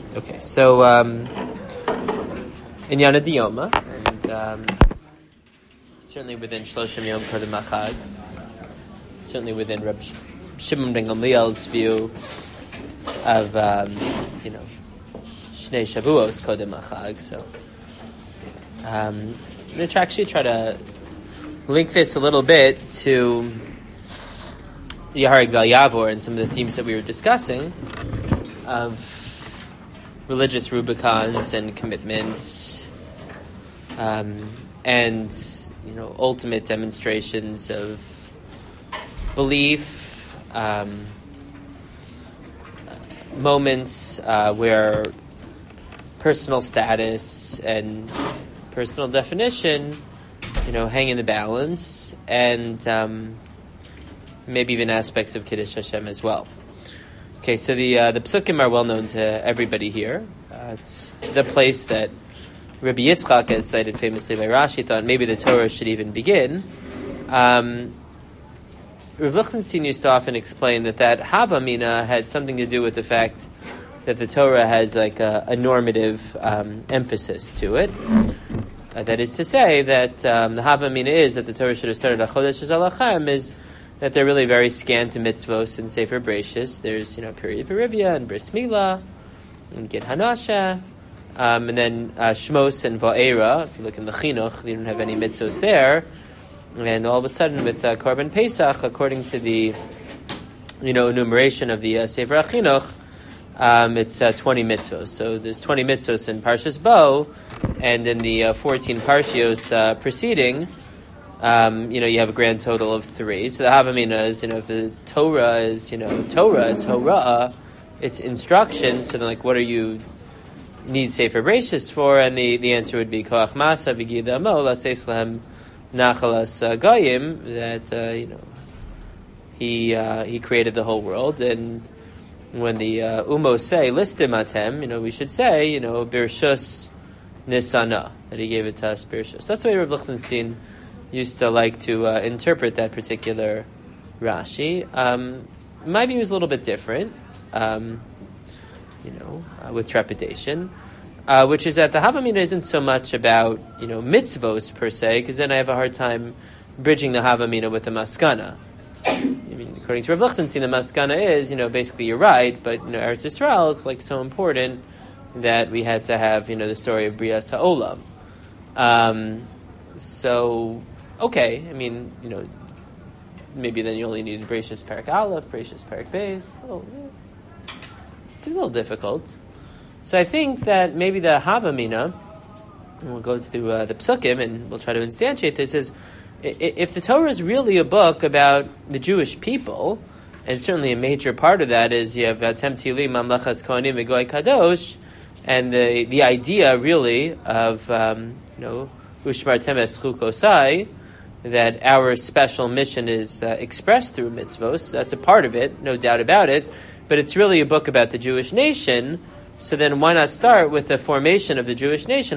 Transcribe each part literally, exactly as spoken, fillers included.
Okay, so um, in Yana Diyoma, and um, certainly within Shloshim Yom Kodem Achad, certainly within Reb Shimon ben Gamliel's view of um, you know Shnei Shavuos Kodem Achad. So um, I'm going to actually try to link this a little bit to Yahareg Val Yavor and some of the themes that we were discussing of religious Rubicons and commitments, um, and you know, ultimate demonstrations of belief, um, moments uh, where personal status and personal definition, you know, hang in the balance, and um, maybe even aspects of Kiddush Hashem as well. Okay, so the uh, the Psukim are well known to everybody here. Uh, it's the place that Rabbi Yitzchak, as cited famously by Rashi, thought maybe the Torah should even begin. Um, Rav Lichtenstein used to often explain that that Havamina had something to do with the fact that the Torah has like a, a normative um, emphasis to it. Uh, that is to say that um, the Havamina is that the Torah should have started HaChodesh Zalachem is that they're really very scant to mitzvos and Sefer Bereishis. There's, you know, period for Rivya and Bris Milah and Git Hanasha, um, and then uh, Shmos and Va'era. If you look in the Chinuch, they don't have any mitzvos there. And all of a sudden, with uh, Korban Pesach, according to the, you know, enumeration of the uh, Sefer HaChinuch, um, it's uh, twenty mitzvos. So there's twenty mitzvos in Parshas Bo, and in the uh, fourteen Parshios uh, preceding, Um, you know, you have a grand total of three. So the Havamina is, you know, if the Torah is, you know, Torah, it's Hora'ah, it's instruction. So then, like, what are you need Sefer Bereishis for? And the, the answer would be Koach Masa V'Gida Amo L'Aseis Lahem Nachalas Goyim, that uh, you know he uh, he created the whole world. And when the uh, Umos say Listim Atem, you know, we should say, you know, Bershus Nisana, that he gave it to us Bershus. That's why Rav Lichtenstein used to like to uh, interpret that particular Rashi. Um, my view is a little bit different, um, you know, uh, with trepidation, uh, which is that the Havamina isn't so much about, you know, mitzvos per se, because then I have a hard time bridging the Havamina with the Maskana. I mean, according to Rav Lichtenstein, the Maskana is, you know, basically you're right, but, you know, Eretz Yisrael is, like, so important that we had to have, you know, the story of Brias HaOlam. Um, so... Okay, I mean, you know, maybe then you only need Bereishis Perek Aleph, Bereishis Perek Beis. Oh, yeah. It's a little difficult. So I think that maybe the Havamina, and we'll go through uh, the Psukim and we'll try to instantiate this, is if the Torah is really a book about the Jewish people, and certainly a major part of that is you have Vatem Tili, Mamlechas Kohanim, Megoy Kadosh, and the the idea really of, um, you know, Ushmartem Es Chukosai, that our special mission is uh, expressed through mitzvos. That's a part of it, no doubt about it. But it's really a book about the Jewish nation. So then why not start with the formation of the Jewish nation?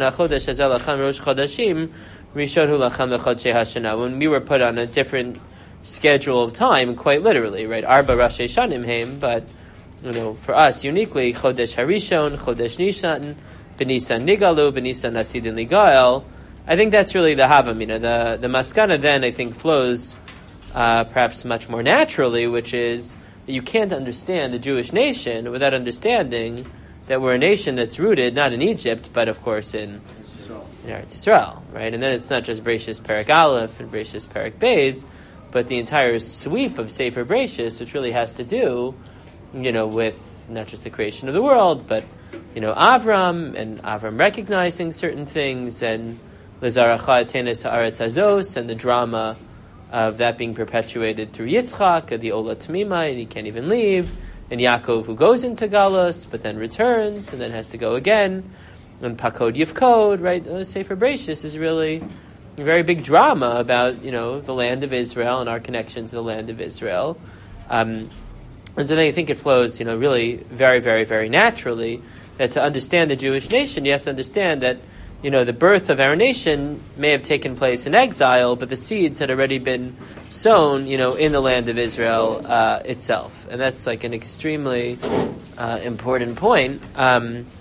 When we were put on a different schedule of time, quite literally, right? Arba Rashi Shanim Heim, but, you know, for us uniquely, Chodesh Harishon, Chodesh Nishan, Benisan Nigalu, Benisan Nasidin Ligael. I think that's really the Havamina. The the Maskana then, I think, flows uh, perhaps much more naturally, which is that you can't understand the Jewish nation without understanding that we're a nation that's rooted not in Egypt, but of course in, in Eretz Yisrael, right? And then it's not just Bereishis Perek Aleph and Bereishis Perek Beis, but the entire sweep of Sefer Bereishis, which really has to do, you know, with not just the creation of the world, but, you know, Avram, and Avram recognizing certain things, and L'zaracha Tenes Haaretz Hazos, and the drama of that being perpetuated through Yitzchak, the Ola Tamima, and he can't even leave, and Yaakov who goes into Galus, but then returns, and then has to go again, and Pakod Yivkod, right? Uh, Sefer Bereishis is really a very big drama about, you know, the land of Israel and our connection to the land of Israel. Um, and so then I think it flows, you know, really very, very, very naturally that to understand the Jewish nation, you have to understand that, you know, the birth of our nation may have taken place in exile, but the seeds had already been sown, you know, in the land of Israel uh, itself. And that's like an extremely uh, important point. Um,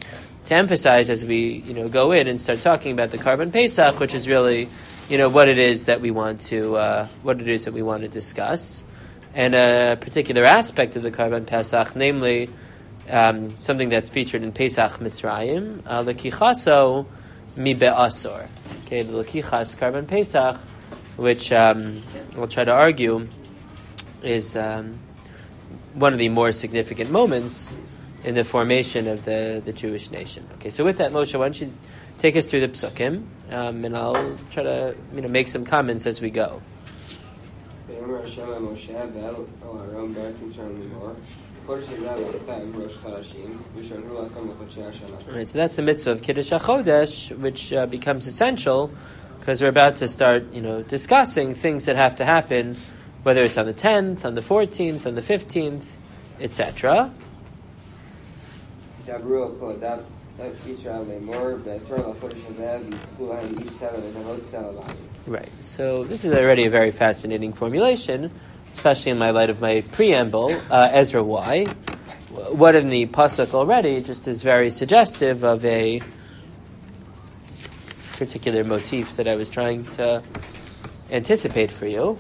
to emphasize as we, you know, go in and start talking about the Karban Pesach, which is really, you know, what it is that we want to, uh, what it is that we want to discuss, and a particular aspect of the Karban Pesach, namely um, something that's featured in Pesach Mitzrayim, uh, Lekichaso mi be'asor. Okay, the Lekichas Karban Pesach, which um, we'll try to argue is um, one of the more significant moments in the formation of the, the Jewish nation. Okay, so with that, Moshe, why don't you take us through the Psukim, um, and I'll try to, you know, make some comments as we go. Alright, so that's the mitzvah of Kiddush HaChodesh, which uh, becomes essential because we're about to start, you know, discussing things that have to happen, whether it's on the tenth, on the fourteenth, on the fifteenth, et cetera. Right. So this is already a very fascinating formulation, especially in my light of my preamble, uh, Ezra Y. What in the pasuk already just is very suggestive of a particular motif that I was trying to anticipate for you.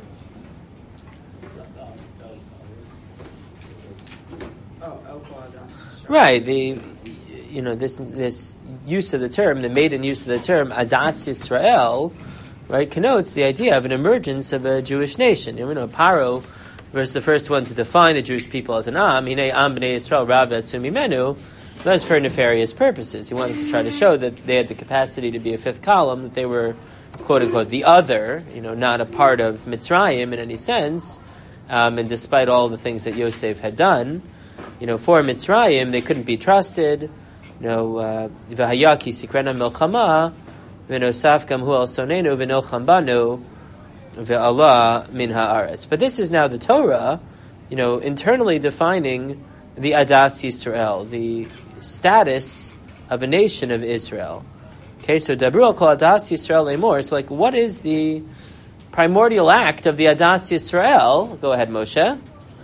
Right. The you know this this use of the term, the maiden use of the term Adas Yisrael, right, connotes the idea of an emergence of a Jewish nation. You know, Paro was the first one to define the Jewish people as an Am. Hinei Am b'nei Yisrael Rav Etzum Mimenu. That was for nefarious purposes. He wanted to try to show that they had the capacity to be a fifth column, that they were, quote unquote, the other, you know, not a part of Mitzrayim in any sense. Um, and despite all the things that Yosef had done, you know, for Mitzrayim, they couldn't be trusted. You know, v'hayaki sikrena milchama, v'nosaf gam hu al sonenu v'nilcham banu, v'Allah min haaretz. But this is now the Torah, you know, internally defining the Adas Yisrael, the status of a nation of Israel. Okay, so Dabru al kol Adas Yisrael lemor. So, like, what is the primordial act of the Adas Yisrael? Go ahead, Moshe.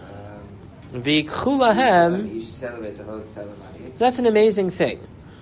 V'ikchu lahem. That's an amazing thing.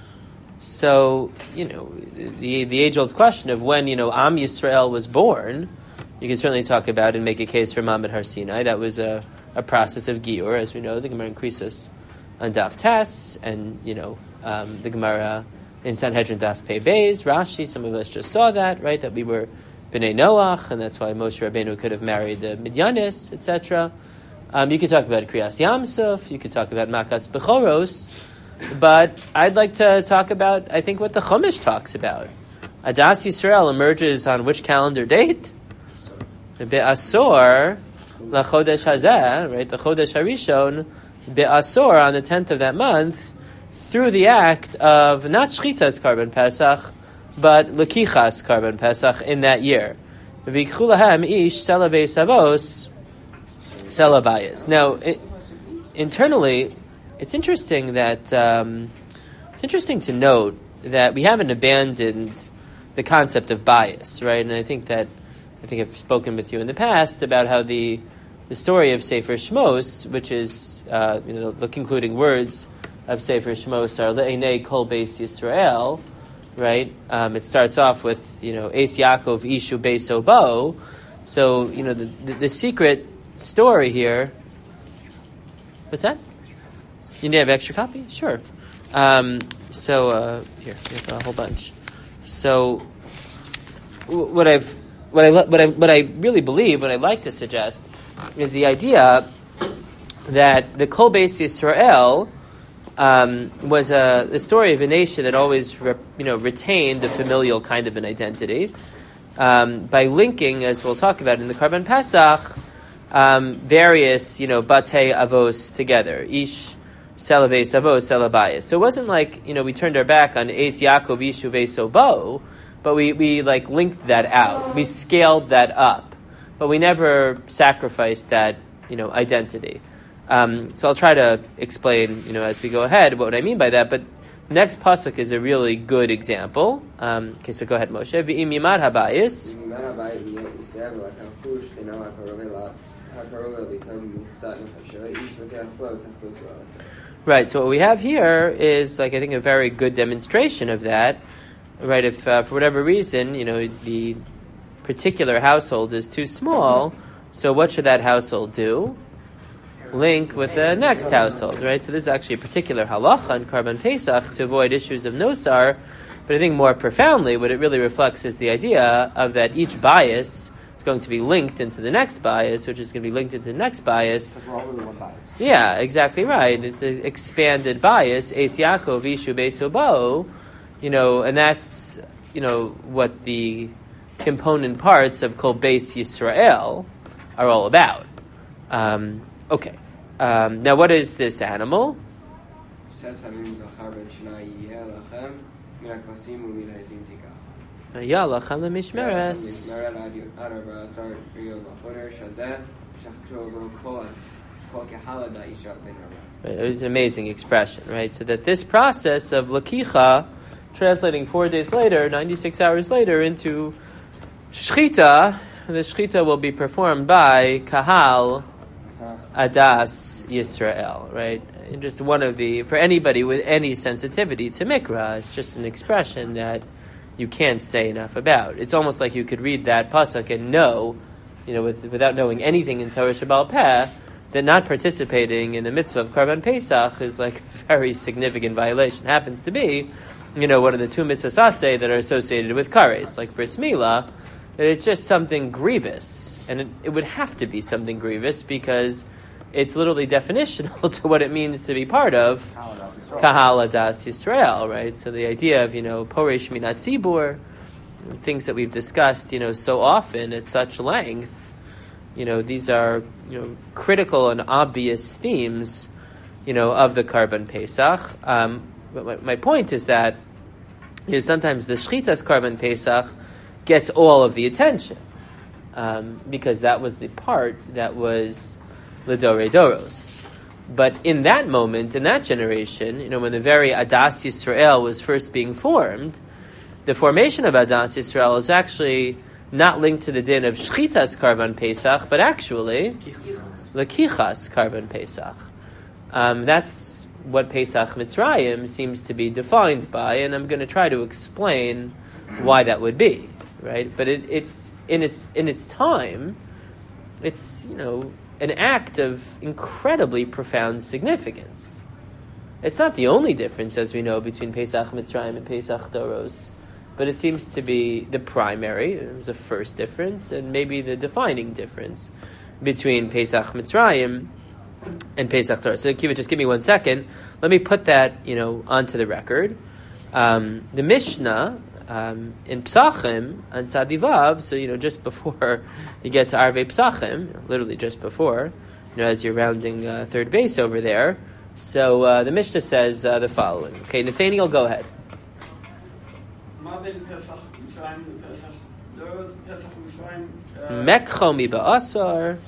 So, you know, the the age-old question of when, you know, Am Yisrael was born, you can certainly talk about and make a case for Mamad Har Sinai. That was a, a process of Giur, as we know, the Gemara in Krisus on Daf Tes, and, you know, um, the Gemara in Sanhedrin Daf Pei Beis, Rashi, some of us just saw that, right, that we were B'nai Noach, and that's why Moshe Rabbeinu could have married the Midyanis, et cetera. Um, you could talk about Kriyas Yamsuf, you could talk about Makas Bechoros, but I'd like to talk about, I think, what the Chumash talks about. Adas Yisrael emerges on which calendar date? Be'asor la Chodesh Hazeh, right? The Chodesh Harishon, Be'asor, on the tenth of that month, through the act of not Shchitas Karban Pesach, but Lekichas Karban Pesach in that year. V'ikchu lahem ish selavei savos selabayis. Now, it, internally, it's interesting that um, it's interesting to note that we haven't abandoned the concept of bias, right? And I think that I think I've spoken with you in the past about how the the story of Sefer Shmos, which is uh, you know the concluding words of Sefer Shmos, are Le'enei Kol Beis Yisrael, right? Um, it starts off with you know Eis Yaakov Ishu Beis Obo, so you know the, the the secret story here. What's that? You need to have extra copy? Sure. Um, so uh, here, we have a whole bunch. So what I've what I what I what I really believe, what I like to suggest, is the idea that the Kol Beis Yisrael um, was a the story of a nation that always re, you know retained a familial kind of an identity um, by linking, as we'll talk about in the Karban Pesach, um, various you know Batei Avos together. Ish Selavei Savos Selabayis. So it wasn't like, you know, we turned our back on Eis Yaakov Ishu Sobo, but we, we like linked that out. We scaled that up. But we never sacrificed that, you know, identity. Um, so I'll try to explain, you know, as we go ahead what I mean by that. But next pasuk is a really good example. Um, okay, so go ahead, Moshe. V'im yimad habayis. Right, so what we have here is, like, I think a very good demonstration of that. Right, if uh, for whatever reason, you know, the particular household is too small, so what should that household do? Link with the next household, right? So this is actually a particular halacha on Karban Pesach to avoid issues of nosar, but I think more profoundly what it really reflects is the idea of that each bias is going to be linked into the next bias, which is going to be linked into the next bias. Because we're all really one bias. Yeah, exactly right. It's an expanded bias, Eis Yaakov, Ishu Beis Obo, you know, and that's, you know, what the component parts of Kol Beis Yisrael are all about. Um, okay. Um, now, what is this animal? It's an amazing expression, right? So that this process of lakicha, translating four days later, ninety-six hours later, into shchita, the shchita will be performed by Kahal Adas Yisrael, right? And just one of the, for anybody with any sensitivity to Mikra, it's just an expression that you can't say enough about. It's almost like you could read that pasuk and know, you know, with, without knowing anything in Torah Shabbal Peh, that not participating in the mitzvah of Karban Pesach is like a very significant violation. It happens to be, you know, one of the two mitzvahs aseh that are associated with kares, like bris milah, that it's just something grievous. And it, it would have to be something grievous because it's literally definitional to what it means to be part of Kahal Adas Yisrael, right? So the idea of, you know, Poresh Minat Tzibur, things that we've discussed, you know, so often at such length, you know, these are, you know, critical and obvious themes, you know, of the Karban Pesach. Um, but my, my point is that, you know, sometimes the Shchitas Karban Pesach gets all of the attention um, because that was the part that was L'Dorei Doros. But in that moment, in that generation, you know, when the very Adas Yisrael was first being formed, the formation of Adas Yisrael is actually not linked to the din of Shchitas Karban Pesach, but actually L'Kichas Karban Pesach. Um, that's what Pesach Mitzrayim seems to be defined by, and I'm going to try to explain why that would be, right? But it, it's in its in its time, it's, you know, an act of incredibly profound significance. It's not the only difference, as we know, between Pesach Mitzrayim and Pesach Doros, but it seems to be the primary, the first difference, and maybe the defining difference between Pesach Mitzrayim and Pesach Doros. So, Kiva, just give me one second. Let me put that, you know, onto the record. Um, the Mishnah um, in Psachim and Sadivav, so, you know, just before you get to Arvei Psachim, literally just before, you know, as you're rounding uh, third base over there. So uh, the Mishnah says uh, the following. Okay, Nathaniel, go ahead. Mekcho mi ba'asar.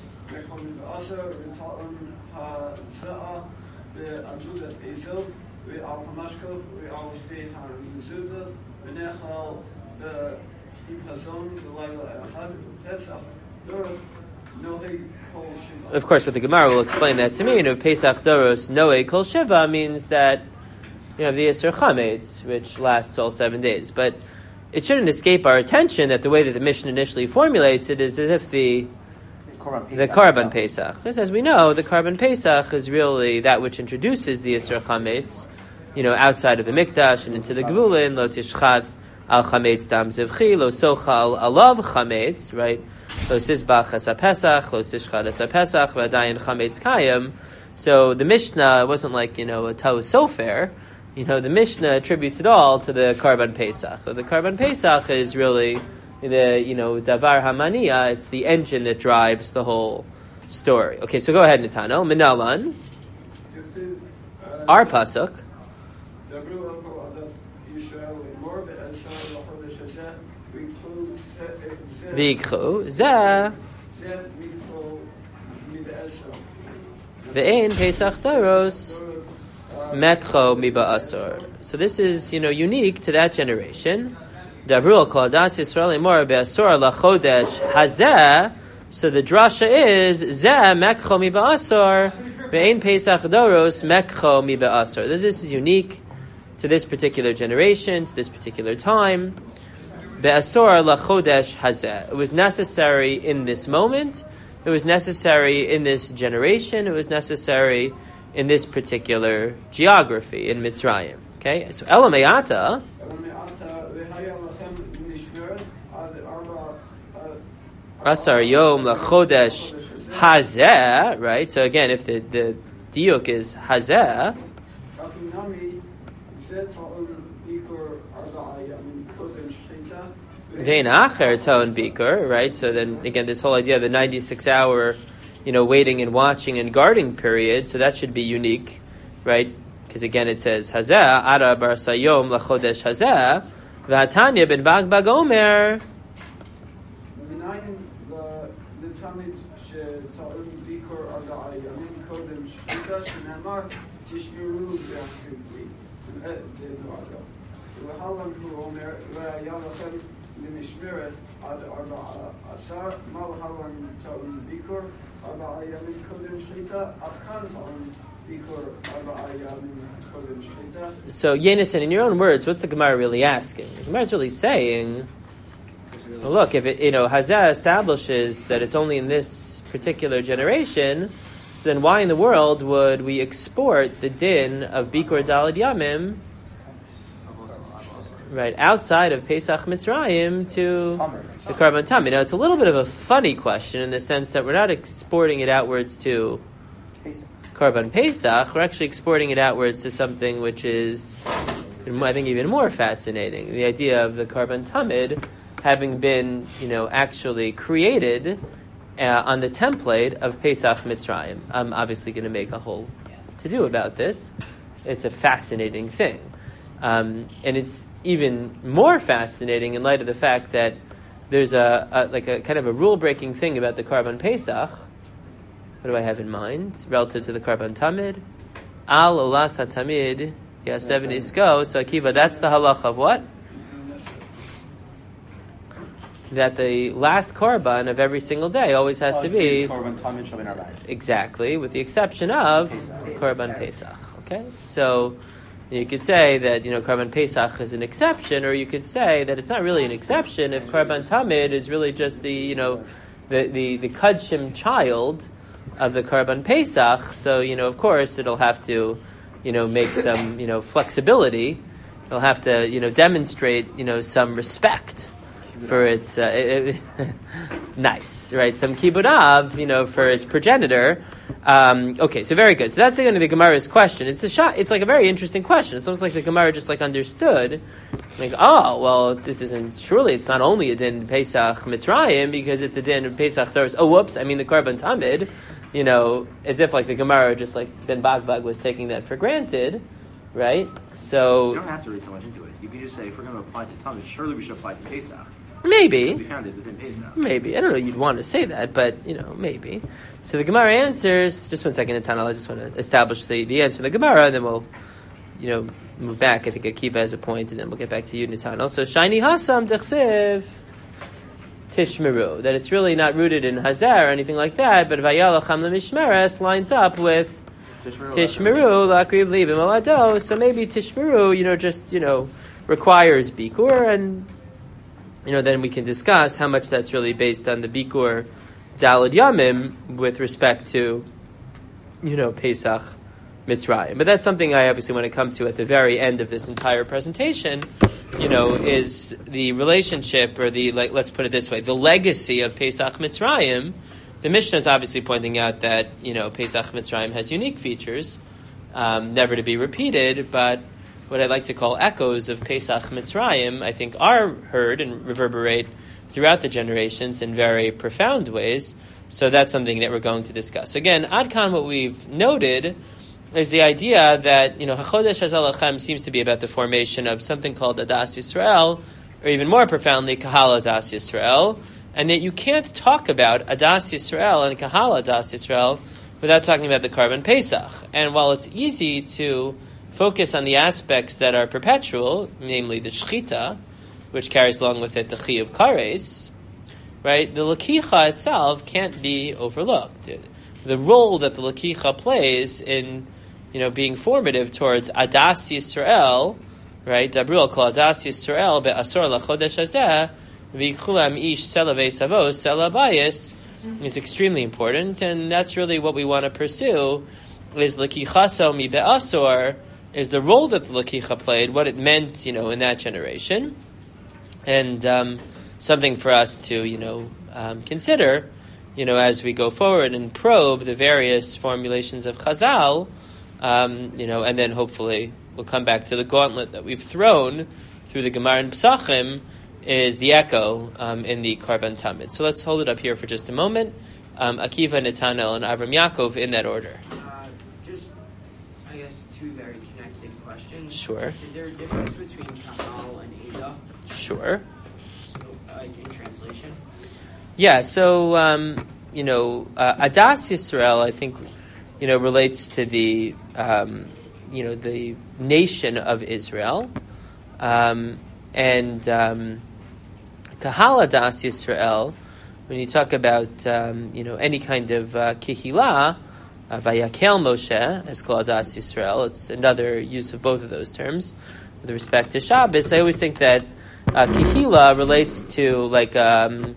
Of course, what the Gemara will explain that to mean of Pesach Doros Noe Kol Shiva means that you have the Yisur Chametz, which lasts all seven days. But it shouldn't escape our attention that the way that the Mishnah initially formulates it is as if the the Karban Pesach. Because as we know, the Karban Pesach is really that which introduces the Yisur Chametz, you know, outside of the Mikdash and into the Gvulin, Lo Tishchat Al Chametz Dam Zivchi, Lo Sochal Alav Chametz, right? Lo Sizbach Asa Pesach, Lo Tishchat Asa Pesach, V'adayin Chametz Kayim. So the Mishnah wasn't like, you know, a Tau Sofer. You know, the Mishnah attributes it all to the Karban Pesach. So the Karban Pesach is really the, you know, Davar Hamaniya. It's the engine that drives the whole story. Okay, so go ahead, Netano. Minalan. Our pasuk. V'ikchu zeh ve'ein Pesach Doros Mekcho mi ba'asor. So this is, you know, unique to that generation. Dabru kol adas Yisrael emor be'asor lachodesh hazeh. So the drasha is zeh mekcho mi ba'asor Ve'ein Pesach Doros Mekcho Mi Be'asar. That this is unique to this particular generation, to this particular time. Be'asor lachodesh hazeh. It was necessary in this moment. It was necessary in this generation. It was necessary in this particular geography in Mitzrayim. Okay, so Elamayata. Asar yom lachodesh hazeh. Right. So again, if the the diuk is hazeh. Vein acher ton bikur, right? So then again, this whole idea of the ninety-six hour, you know, waiting and watching and guarding period. So that should be unique, right? Because again, it says hazeh ara bar sayom lachodesh hazeh v'atanya ben bag bag omer. So, Yenison, in your own words, what's the Gemara really asking? The Gemara is really saying, well, look, if it, you know, Hazeh establishes that it's only in this particular generation, so then why in the world would we export the din of Bikur Daled Yamim, right, outside of Pesach Mitzrayim to the Karban Tamid? Now, it's a little bit of a funny question in the sense that we're not exporting it outwards to Karban Pesach. We're actually exporting it outwards to something which is, I think, even more fascinating. The idea of the Karban Tamid having been, you know, actually created uh, on the template of Pesach Mitzrayim. I'm obviously going to make a whole to-do about this. It's a fascinating thing. Um, and it's even more fascinating in light of the fact that there's a, a like a kind of a rule-breaking thing about the Karban Pesach. What do I have in mind relative to the Karban Tamid? Al olas hatamid yasev nisko. So Akiva, that's the halacha of what? That the last Karban of every single day always has oh, to be Karban Tamid shel ben arba'in. Exactly, with the exception of Karban Pesach. Okay, so you could say that, you know, Karban Pesach is an exception, or you could say that it's not really an exception if Karban Tamid is really just the, you know, the the, the Kudshim child of the Karban Pesach. So, you know, of course, it'll have to, you know, make some, you know, flexibility. It'll have to, you know, demonstrate, you know, some respect for its, uh, it, it, nice, right? Some kibbud av, you know, for its progenitor. Um, okay, so very good. So that's the end of the Gemara's question. It's a shot. It's like a very interesting question. It's almost like the Gemara just like understood, like, oh, well, this isn't surely it's not only a din Pesach Mitzrayim because it's a din Pesach Thursday. Oh, whoops! I mean the Karban Tamid. You know, as if like the Gemara just like Ben Bagbag was taking that for granted, right? So you don't have to read so much into it. You can just say if we're going to apply to Tamid, surely we should apply to Pesach. Maybe. We found it within Pesach. Maybe. I don't know you'd want to say that, but, you know, maybe. So the Gemara answers, just one second, Netanel, I just want to establish the, the answer of the Gemara, and then we'll, you know, move back. I think Akiva has a point, and then we'll get back to you, Netanel. So, Shiny Hasam Dechsev Tishmeru, that it's really not rooted in Hazar or anything like that, but Vayalacham Lemishmeres lines up with Tishmeru, Lakriv Livim Alado, so maybe Tishmeru, you know, just, you know, requires Bikur, and you know, then we can discuss how much that's really based on the Bikur Daled Yamim with respect to, you know, Pesach Mitzrayim. But that's something I obviously want to come to at the very end of this entire presentation, you know, is the relationship, or the, like, let's put it this way, the legacy of Pesach Mitzrayim. The Mishnah is obviously pointing out that, you know, Pesach Mitzrayim has unique features, um, never to be repeated, but what I like to call echoes of Pesach Mitzrayim, I think, are heard and reverberate throughout the generations in very profound ways. So that's something that we're going to discuss. Again, Adkan, what we've noted is the idea that, you know, HaChodesh Hazal Lachem seems to be about the formation of something called Adas Yisrael, or even more profoundly, Kahal Adas Yisrael, and that you can't talk about Adas Yisrael and Kahal Adas Yisrael without talking about the Karban Pesach. And while it's easy to focus on the aspects that are perpetual, namely the shechita, which carries along with it the chiyuv kares, right? The lakicha itself can't be overlooked. the role that the Lakicha plays in, you know, being formative towards Adas Yisrael, right? Dabru kol Adas Yisrael be'asor lachodesh hazeh v'yichulam ish sela ve'savos sela bayis is extremely important, and that's really what we want to pursue. Is Lakichaso mi be'asor is the role that the Lakicha played, what it meant, you know, in that generation, and um, something for us to, you know, um, consider, you know, as we go forward and probe the various formulations of Chazal, um, you know, and then hopefully we'll come back to the gauntlet that we've thrown through the Gemara and Pesachim, is the echo um, in the Karban Tamid. So let's hold it up here for just a moment. Um, Akiva, Netanel, and Avram Yaakov in that order. Uh, just, I guess, two very connected questions. Sure. Is there a difference between Kahal and Eda? Sure. So, like in translation? Yeah, so, um, you know, uh, Adas Yisrael, I think, you know, relates to the, um, you know, the nation of Israel. Um, and um, Kahal Adas Yisrael, when you talk about, um, you know, any kind of uh, kihila, uh, Vayakel Moshe, as called Adas Yisrael, it's another use of both of those terms with respect to Shabbos. I always think that uh, kihila relates to, like, um,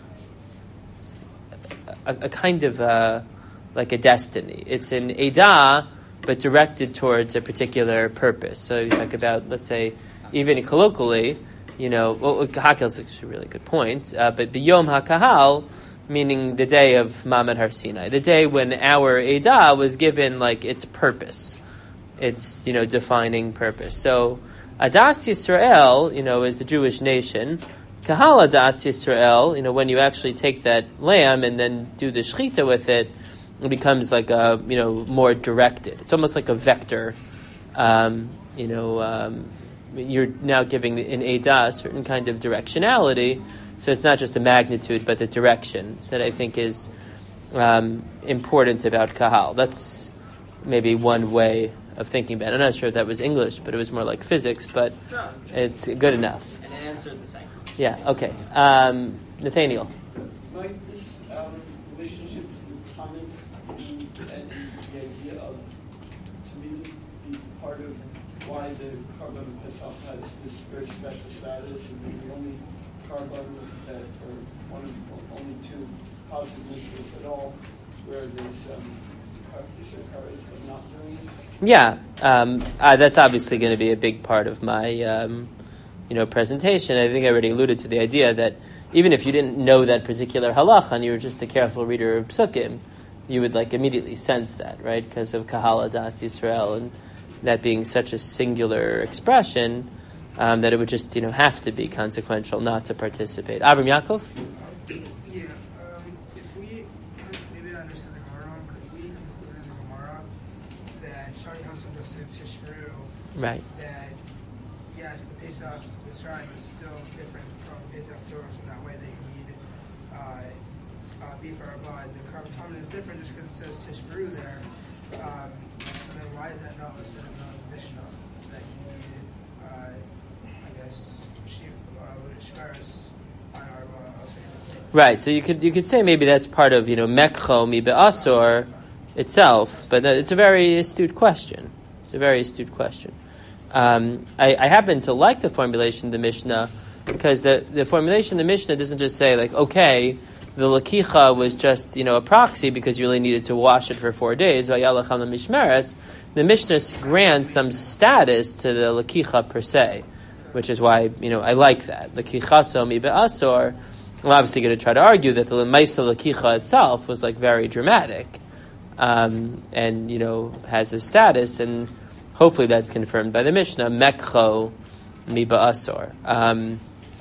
A, a kind of uh, like a destiny. It's an edah, but directed towards a particular purpose. So you talk about, let's say, even colloquially, you know, well, Hakel is actually a really good point, uh, but the Yom HaKahal, meaning the day of Mamad Har Sinai, the day when our edah was given, like, its purpose, its, you know, defining purpose. So Adas Yisrael, you know, is the Jewish nation. Kahal Adas Yisrael, you know, when you actually take that lamb and then do the shechita with it, it becomes like a, you know, more directed. It's almost like a vector. Um, you know, um, you're now giving in Edah a certain kind of directionality. So it's not just the magnitude, but the direction that I think is um, important about Kahal. That's maybe one way of thinking about it. I'm not sure if that was English, but it was more like physics, but it's good enough. And it answered the second. Yeah, okay. Um, Nathaniel. Like this um, relationship with Hanukkah and the idea of, to me, be part of why the Karban Pesach has this very special status and being the only Karban that, or one of the only two positive mitzvahs at all, where there's um, Issachar but not doing it. Yeah, um, uh, that's obviously going to be a big part of my um, you know, presentation. I think I already alluded to the idea that even if you didn't know that particular halacha and you were just a careful reader of psukim, you would like immediately sense that, right? Because of Kahal Adas Yisrael and that being such a singular expression um, that it would just, you know, have to be consequential not to participate. Avram Yaakov? Yeah, um, if we, maybe I understand the Gemara wrong, but if we conclude in the Gemara that Shari Hasan Yosef Tishmeru, Right. that yes, the Pesach Mitzrayim is still different from Pesach Torah, so that way they need uh, uh, beef or but the Karban Tamid is different just because it says Tishmeru there. Um, so then why is that not listed in the Mishnah that you need, uh, I guess, sheep, uh, Shmaris on our uh, Right, so you could you could say maybe that's part of, you know, Mekcho mi be'asor itself, but that, it's a very astute question. It's a very astute question. Um, I, I happen to like the formulation of the Mishnah because the, the formulation of the Mishnah doesn't just say, like, okay, the Lakicha was just, you know, a proxy because you really needed to wash it for four days. The Mishnah grants some status to the Lakicha per se, which is why, you know, I like that. Lakichaso mi be'asor. I'm obviously going to try to argue that the Lemaisa Lakicha itself was, like, very dramatic um, and, you know, has a status, and hopefully that's confirmed by the Mishnah. Mekcho mi ba'asor. Um,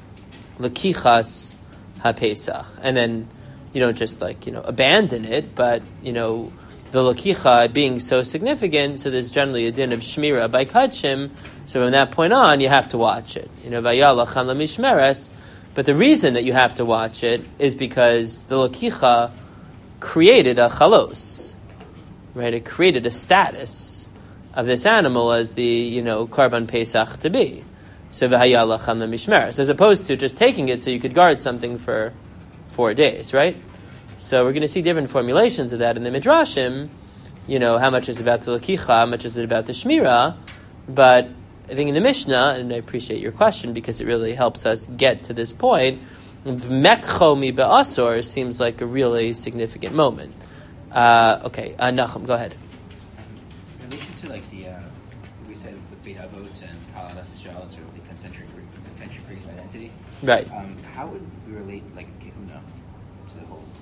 Lakichas ha-Pesach. And then you don't just, like, you know, abandon it, but, you know, the Lakicha being so significant, so there's generally a din of Shmira by Kachim, so from that point on, you have to watch it. You know, Vayalachan lamishmeres. But the reason that you have to watch it is because the Lakicha created a chalos, right? It created a status of this animal as the, you know, Karban Pesach to be. So v'hayalach hamla mishmeres, as opposed to just taking it so you could guard something for four days, right? So we're going to see different formulations of that in the Midrashim. You know, how much is about the Lakicha, how much is it about the Shmira? But I think in the Mishnah, and I appreciate your question because it really helps us get to this point, Mekcho mi be'asor seems like a really significant moment. Uh, okay, uh, Nachum, go ahead. In relation to like the, uh, we said the Beit Avot and Kaladas Israel, sort of the concentric concentric rings of identity. Right. Um, how would we relate like Kehuna to the whole?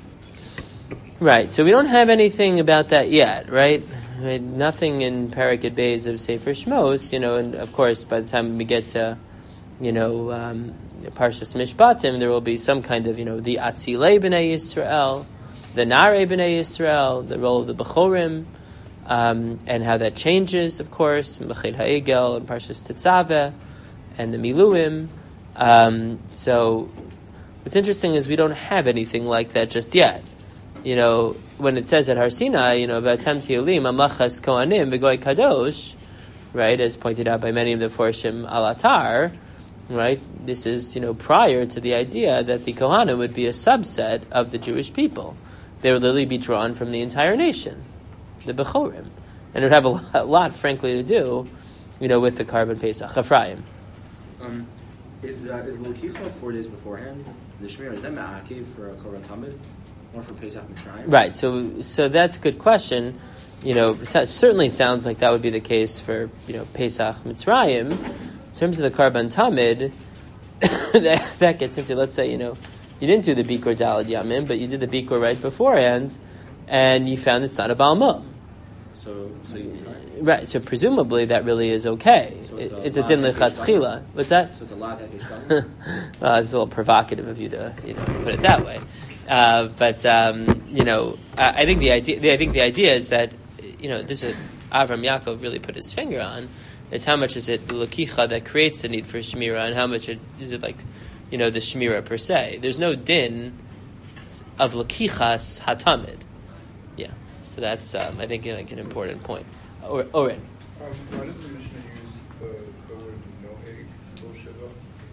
Right. So we don't have anything about that yet, right? I mean, nothing in Parakid Beis of Sefer Shmos, you know, and of course by the time we get to, you know, um, Parshas Mishpatim, there will be some kind of, you know, the Atzilei B'nai Yisrael, the Narei B'nai Yisrael, the role of the Bechorim, um, and how that changes, of course, Meched Ha'egel and Parshas Tetzaveh, and the Miluim. Um, so what's interesting is we don't have anything like that just yet. You know, when it says at Har Sinai, you know, V'atem ti'olim amlachas kohanim v'goy kadosh, right, as pointed out by many of the Forshim al Atar, right, this is, you know, prior to the idea that the Kohanim would be a subset of the Jewish people. They would literally be drawn from the entire nation, the Bechorim. And it would have a lot, a lot, frankly, to do, you know, with the Karban Pesach. Ephraim. Um, is uh, is Lakicha four days beforehand? The Shemir, is that Ma'akiv for Korban Tamid? Or for Pesach Mitzrayim? Right, so so that's a good question. You know, it certainly sounds like that would be the case for, you know, Pesach Mitzrayim. In terms of the Karban Tamid, that, that gets into, let's say, you know, you didn't do the Bikur Dalad Yamim, but you did the Bikur right beforehand, and you found it's not a Balmum. So, so you right, so presumably that really is okay. So it's it, a it's a din lechatchila. What's that? So it's a lot of Well, it's a little provocative of you to, you know, put it that way. Uh, but um, you know, I, I think the idea. The, I think the idea is that, you know, this is what Avram Yaakov really put his finger on. Is how much is it the lakicha that creates the need for shmira, and how much it, is it like, you know, the shmira per se. There's no din of lakichas hatamid. Yeah, so that's um, I think like an important point. Or Oren. Um, why does the Mishnah use the, the word noheg kol shiva?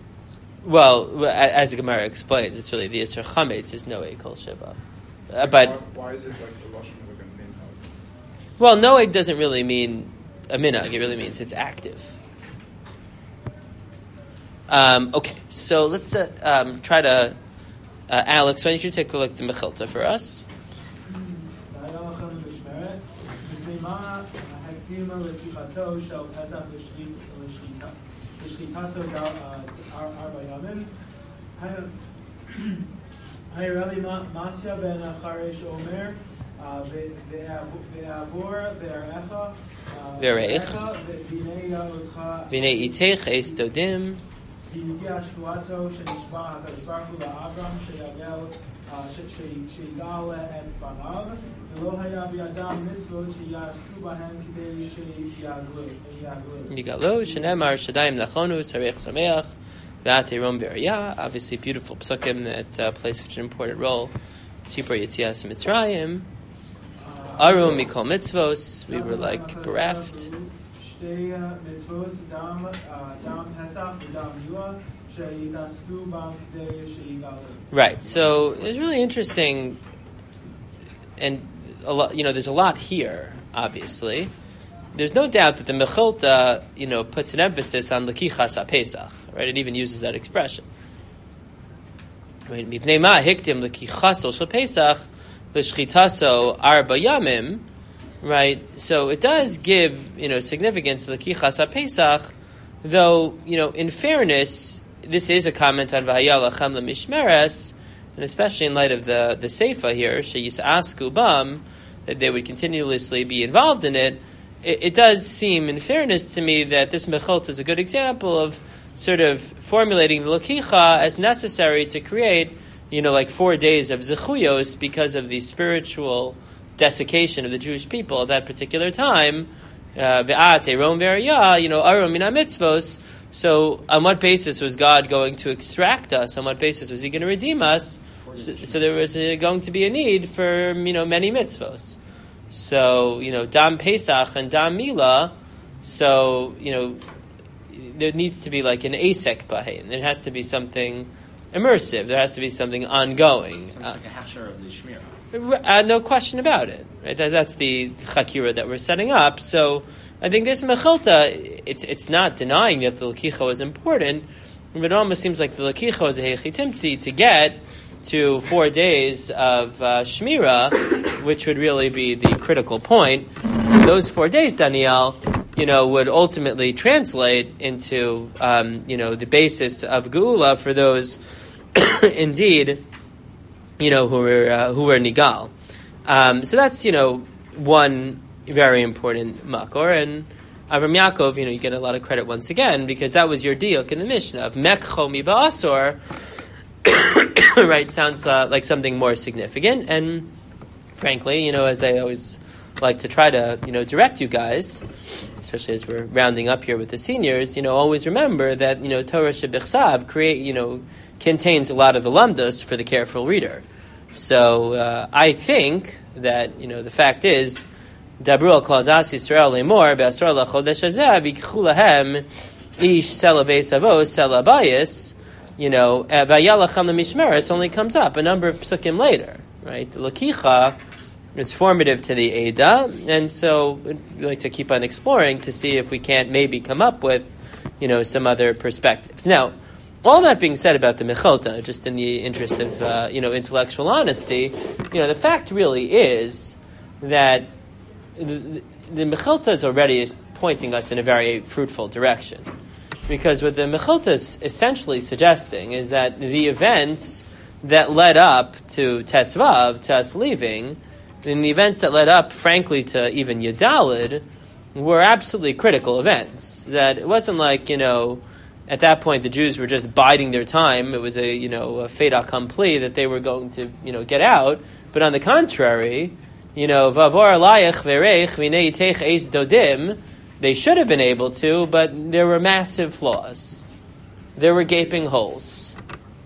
Well, as the Gemara explains, it's really the Yisr Chametz is noeg kol shiva. Uh, but why, why is it like the lashon of a minhag? Well, noeg doesn't really mean a minhag. It really means it's active. Um, okay, so let's uh, um, try to... Uh, Alex, why don't you take a look at the Mechilta for us? Vereich V'nei itech eis dodim והגיעה שבועתו שנשבע הקדוש ברוך הוא לאברהם שיגאל שיגאל את בניו ולא היה בידם מצוות שיעסקו בהם כדי שיגאלו. יגאלו שנאמר שדיים נכונו tzarech sameach v'atei rom v'riyah. Obviously beautiful psukim that uh, play such an important role. Tzipor Yetzias Mitzrayim. Arum mikol mitzvos. We were like bereft. Right. So it's really interesting, and a lot. You know, there's a lot here. Obviously, there's no doubt that the Mechilta, you know, puts an emphasis on Lakichas HaPesach. Right. It even uses that expression. Mipnei ma hiktim Lakichaso Shel Pesach l'shchitaso arba yamim. Right, so it does give, you know, significance to the Kichas HaPesach, though, you know, in fairness, this is a comment on V'haya lachem le'mishmeres, and especially in light of the the Seifa here, sheyisasku bam, that they would continuously be involved in it. It, it does seem, in fairness to me, that this Mechilta is a good example of sort of formulating the Lakicha as necessary to create, you know, like four days of Zechuyos because of the spiritual desiccation of the Jewish people at that particular time. Ve'atei rom v'riyah, you know, arum mina mitzvos. So, on what basis was God going to extract us? On what basis was He going to redeem us? So, so there was a, going to be a need for, you know, many mitzvos. So, you know, Dam Pesach and Dam Mila. So, you know, there needs to be like an asek bahin. There has to be something immersive. There has to be something ongoing. So it's Uh, like a hashar of the shmira. Uh, no question about it. Right? That, that's the chakira that we're setting up. So I think this mechilta, it's it's not denying that the lakicha is important, but it almost seems like the lakicha is a hechitimtzi to get to four days of uh, shmira, which would really be the critical point. Those four days, Daniel, you know, would ultimately translate into um, you know the basis of geula for those indeed. You know, who were uh, who were nigal. Um, so that's, you know, one very important makor. And Avram Yaakov, you know, you get a lot of credit once again because that was your diuk in the Mishnah of mekcho mi ba'asor. Right, sounds uh, like something more significant. And frankly, you know, as I always like to try to, you know, direct you guys, especially as we're rounding up here with the seniors, you know, always remember that, you know, Torah shebichsav create, you know, contains a lot of the lamdas for the careful reader. So uh, I think that, you know, the fact is, Dabru al kol das Yisrael lemor be'asor lachodesh hazeh v'yikchu lahem ish sela beis avos sela bayis, you know, v'yalacham lemishmeres only comes up a number of psukim later, right? The lakicha is formative to the Eda, and so we like to keep on exploring to see if we can't maybe come up with, you know, some other perspectives. Now, all that being said about the mechilta, just in the interest of uh, you know intellectual honesty, you know the fact really is that the, the mechilta is already pointing us in a very fruitful direction, because what the mechilta is essentially suggesting is that the events that led up to Tesvav, to us leaving, and the events that led up, frankly, to even Yadalid, were absolutely critical events. That it wasn't like, you know. At that point, the Jews were just biding their time. It was a, you know, a fait accompli that they were going to, you know, get out. But on the contrary, you know, vavor alayich vereich v'nei yiteich eis dodim, they should have been able to, but there were massive flaws. There were gaping holes.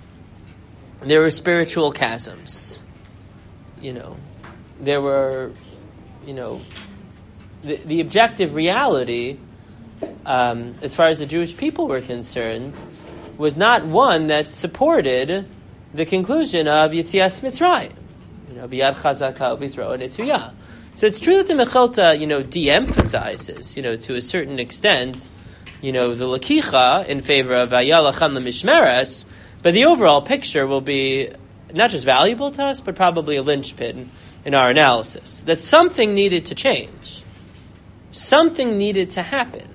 There were spiritual chasms. You know, there were, you know, the, the objective reality. Um, as far as the Jewish people were concerned, was not one that supported the conclusion of Yetzias Mitzrayim. You know, biyad chazaka v'yisrael netuyah. So it's true that the Mechilta, you know, de-emphasizes, you know, to a certain extent, you know, the lakicha in favor of vayalacham lemishmeres, but the overall picture will be not just valuable to us, but probably a linchpin in our analysis. That something needed to change. Something needed to happen.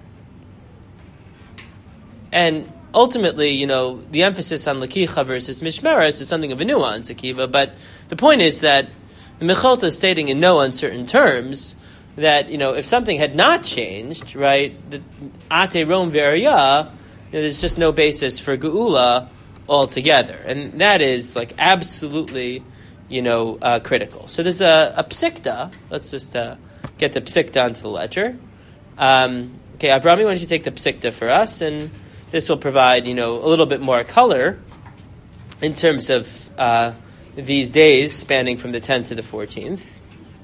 And ultimately, you know, the emphasis on lakicha versus mishmeres is something of a nuance, Akiva, but the point is that the Mechilta is stating in no uncertain terms that, you know, if something had not changed, right, the ate rom ve'ariyah, you know, there's just no basis for geula altogether. And that is, like, absolutely, you know, uh, critical. So there's a, a psikta. Let's just uh, get the psikta onto the ledger. Um, okay, Avrami, why don't you take the psikta for us, and this will provide, you know, a little bit more color in terms of uh, these days spanning from the tenth to the fourteenth.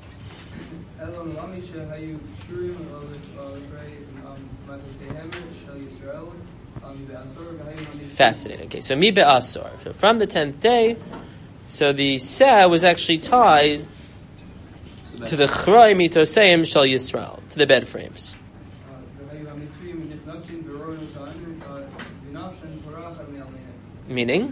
Fascinating. Okay, so mi be'asor. So from the tenth day, so the seh was actually tied to the chroi mitoseim shel Yisrael, to the bed frames. Meaning?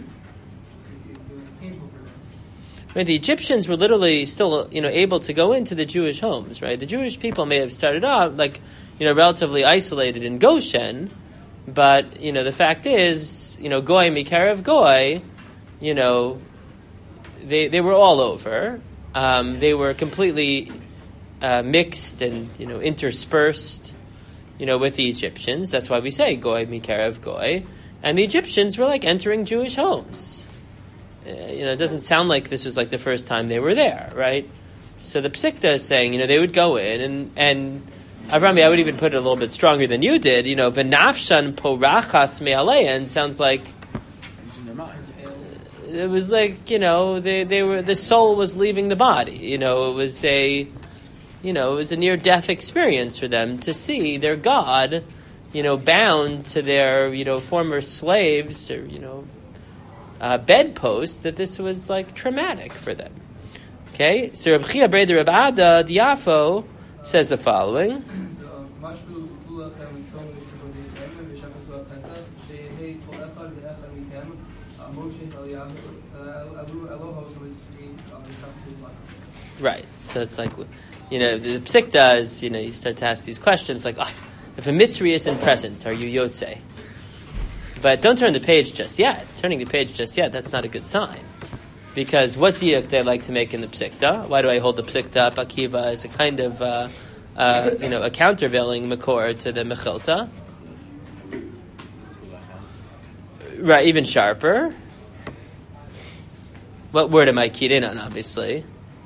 Right, the Egyptians were literally still, you know, able to go into the Jewish homes, right? The Jewish people may have started out, like, you know, relatively isolated in Goshen, but, you know, the fact is, you know, Goy Mikarev Goy, you know, they they were all over. Um, they were completely uh, mixed and, you know, interspersed, you know, with the Egyptians. That's why we say Goy Mikarev Goy. And the Egyptians were like entering Jewish homes. Uh, you know, it doesn't sound like this was like the first time they were there, right? So the Psikta is saying, you know, they would go in, and, and Avrami, I would even put it a little bit stronger than you did. You know, V'nafshan porachas me'alein sounds like it was like, you know, they, they were, the soul was leaving the body. You know, it was a, you know, it was a near-death experience for them to see their God, you know, bound to their, you know, former slaves, or, you know, uh, bedpost that this was like traumatic for them. Okay, so Reb Chia Breder Reb Ada Diafo says the following. Right, so it's like, you know, the psik does, you know, you start to ask these questions like, oh, if a mitzri isn't present, are you yotze? But don't turn the page just yet. Turning the page just yet, that's not a good sign. Because what diuk do I like to make in the psikta? Why do I hold the psikta up akiva as a kind of, uh, uh, you know, a countervailing makor to the mechilta? Right, even sharper. What word am I keyed in on, obviously?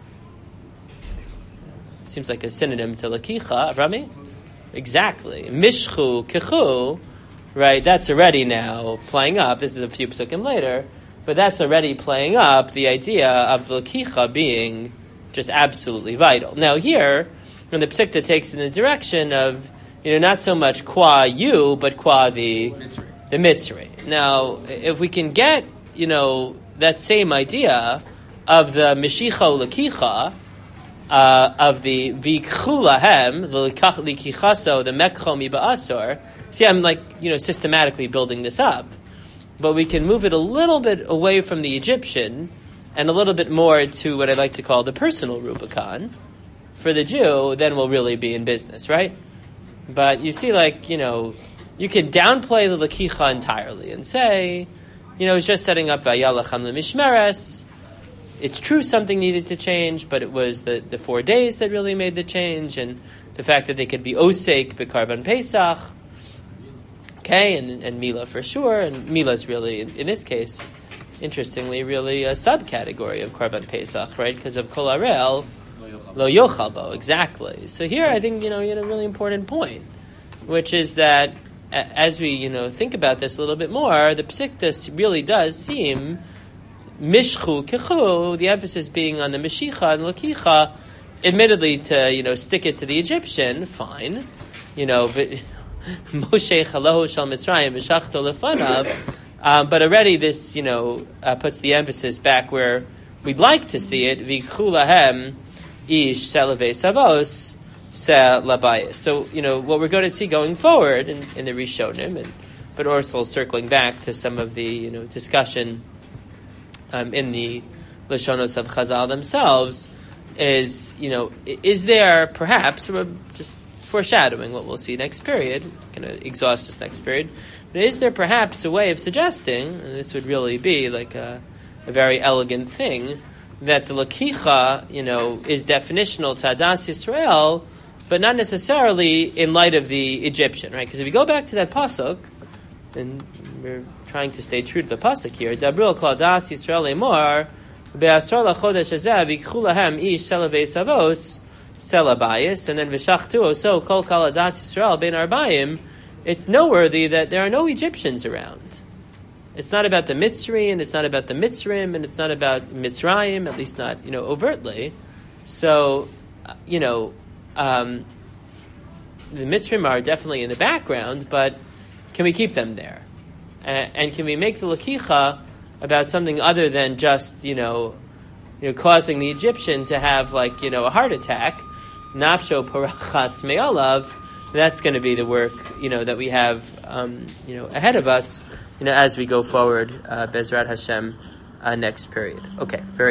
Seems like a synonym to lakicha, Rami? Exactly. Mishchu, kichu, right, that's already now playing up. This is a few psukim later, but that's already playing up the idea of the lakicha being just absolutely vital. Now here, when the psikta takes in the direction of, you know, not so much qua you, but qua the mitzri. the mitzri. Now, if we can get, you know, that same idea of the mishicha lakicha, Uh, of the vikchu lahem, the likichaso, the mekcho mi ba'asor. See, I'm like, you know, systematically building this up. But we can move it a little bit away from the Egyptian and a little bit more to what I like to call the personal Rubicon. For the Jew, then we'll really be in business, right? But you see, like, you know, you can downplay the lakicha entirely and say, you know, it's just setting up vayalacham lemishmeres. It's true something needed to change, but it was the, the four days that really made the change, and the fact that they could be osek b'karban pesach, okay, and, and mila for sure, and mila's really, in, in this case, interestingly, really a subcategory of karban pesach, right, because of kol harel, lo yochal bo, exactly. So here I think, you know, you had a really important point, which is that as we, you know, think about this a little bit more, the psikta really does seem mishchu kichu, the emphasis being on the mishicha and lakicha, admittedly to, you know, stick it to the Egyptian, fine. You know, Moshe chalohu shal Mitzrayim v'shachto lefanav, um, but already this, you know, uh, puts the emphasis back where we'd like to see it, v'ikchu lahem ish selavei savos se labayis. So, you know, what we're going to see going forward in, in the Rishonim, and but also circling back to some of the, you know, discussion Um, in the Lashonos of Chazal themselves, is, you know, is there perhaps, we're just foreshadowing what we'll see next period, going to exhaust this next period, but is there perhaps a way of suggesting, and this would really be like a, a very elegant thing, that the lakicha, you know, is definitional to Adas Yisrael, but not necessarily in light of the Egyptian, right? Because if you go back to that pasuk, and we're trying to stay true to the pasuk here. Dabril kol das Yisrael emor be'asar lachodesh hazeh v'ikchu lahem ish selavei savos selabayis, and then v'shachtu oso kol kol das Yisrael ben arbayim. It's noteworthy that there are no Egyptians around. It's not about the Mitzri, and it's not about the Mitzrim, and it's not about Mitzrayim, at least not, you know, overtly. So, you know, um, the Mitzrim are definitely in the background, but can we keep them there? Uh, and can we make the lakicha about something other than just, you know, you know, causing the Egyptian to have, like, you know, a heart attack? Nafsho parachas me'alav. That's going to be the work, you know, that we have, um, you know, ahead of us, you know, as we go forward, uh, Bezrat Hashem, uh, next period. Okay, very